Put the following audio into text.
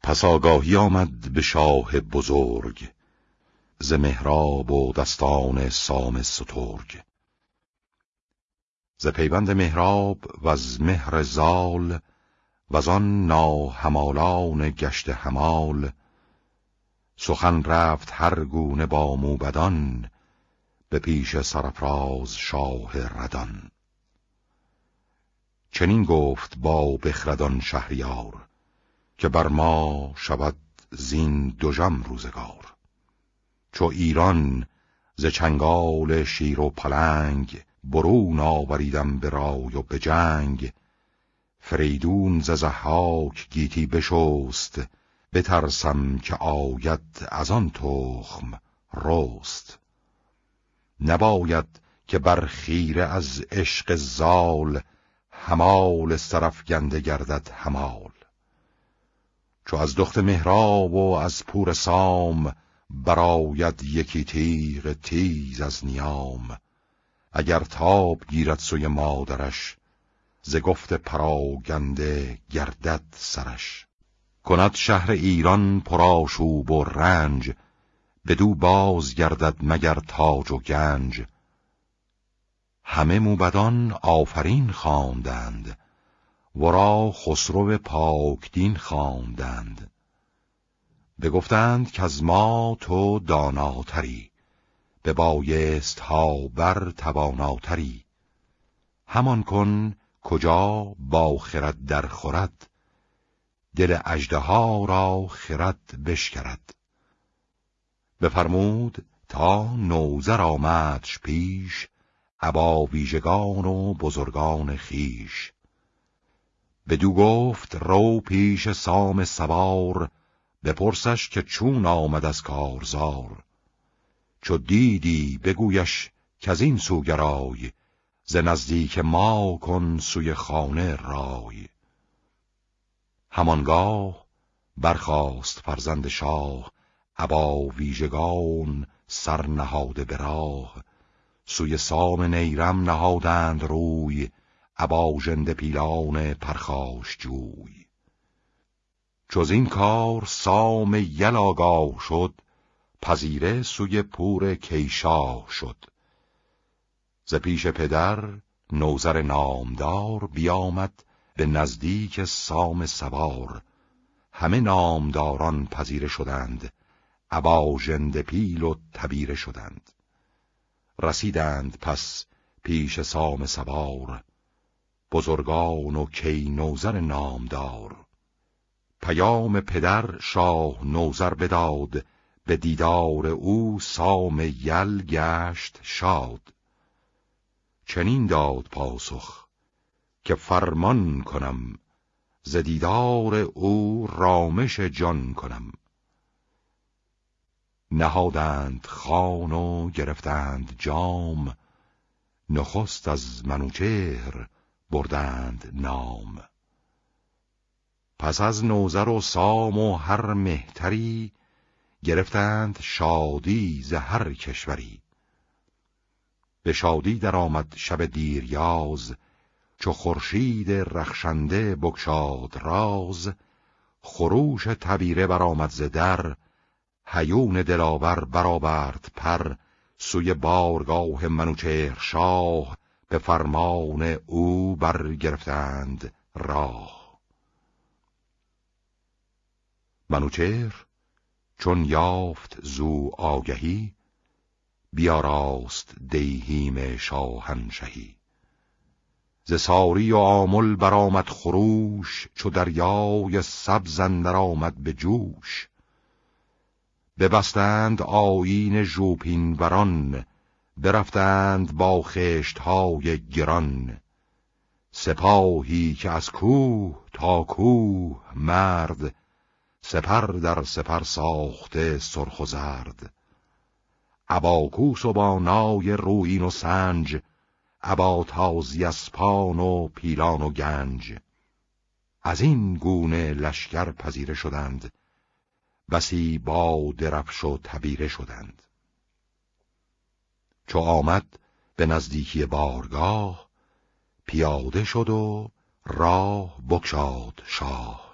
پس آگاهی آمد به شاه بزرگ، ز مهراب و دستان سام سترگ. ز پیوند مهراب و از مهر زال، و آن ناهمالان گشت همال. سخن رفت هر گونه با موبدان، به پیش سرافراز شاه ردان. چنین گفت با بخردان شهریار، که بر ما شود زین دژم روزگار. چو ایران ز چنگال شیر و پلنگ، برون آوریدم به رای و به جنگ. فریدون ز ضحاک گیتی بشست، بترسم که آید از آن تخم رست. نباید که بر خیره از عشق زال، همال سرافگنده گردد همال. چو از دخت مهراب و از پور سام، براید یکی تیغ تیز از نیام. اگر تاب گیرد سوی مادرش، ز گفت پراگنده گردد سرش. کند شهر ایران پرآشوب و رنج، بدو باز گردد مگر تاج و گنج. همه موبدان آفرین خواندند، ورا خسرو پاکدین خواندند. بگفتند که از ما تو داناتری، ببایست ها بر تواناتری. همان کن کجا با خرد در خورد، دل اژدها را خرد بشکرد. بفرمود تا نوذر آمدش پیش، ابا ویژگان و بزرگان خیش. بدو گفت رو پیش سام سوار، بپرسش که چون آمد از کارزار. چو دیدی بگویش کز این سو گرای، ز نزدیک ما کن سوی خانه رای. همانگاه برخاست فرزند شاه، ابا ویژگان سر نهاده به راه. سوی سام نیرم نهادند روی، ابا ژنده پیلان پرخاش جوی. چوز این کار سام یل آگاه شد، پذیره سوی پور کیشاه شد. ز پیش پدر نوذر نامدار، بیامد به نزدیک سام سوار. همه نامداران پذیره شدند، ابا ژنده پیل و تبیره شدند. رسیدند پس پیش سام سوار، بزرگان و کی نوذر نامدار. پیام پدر شاه نوذر بداد، به دیدار او سام یل گشت شاد. چنین داد پاسخ که فرمان کنم، ز دیدار او رامش جان کنم. نهادند خوان و گرفتند جام، نخست از منوچهر بردند نام. پس از نوذر و سام و هر مهتری، گرفتند شادی ز هر کشوری. به شادی در آمد شب دیریاز، چو خورشید رخشنده بگشاد راز. خروش تبیره برآمد ز در، هیون دلاور برآورد پر. سوی بارگاه منوچهر شاه، به فرمان او برگرفتند راه. منوچهر چون یافت زو آگهی، بیاراست دیهیم شاهنشهی. ز ساری و آمل برآمد خروش، چو دریای سبز اندر آمد به جوش. ببستند آیین ژوپین وران، برفتند با خشت‌های گران. سپاهی که از کوه تا کوه مرد، سپر در سپر ساخته سرخ و زرد. ابا کوس و با نای رویین و سنج، ابا تازی اسپان و پیلان و گنج. از این گونه لشکر پذیره شدند، بسی با درفش و تبیره شدند. چو آمد به نزدیکی بارگاه، پیاده شد و راه بگشاد شاه.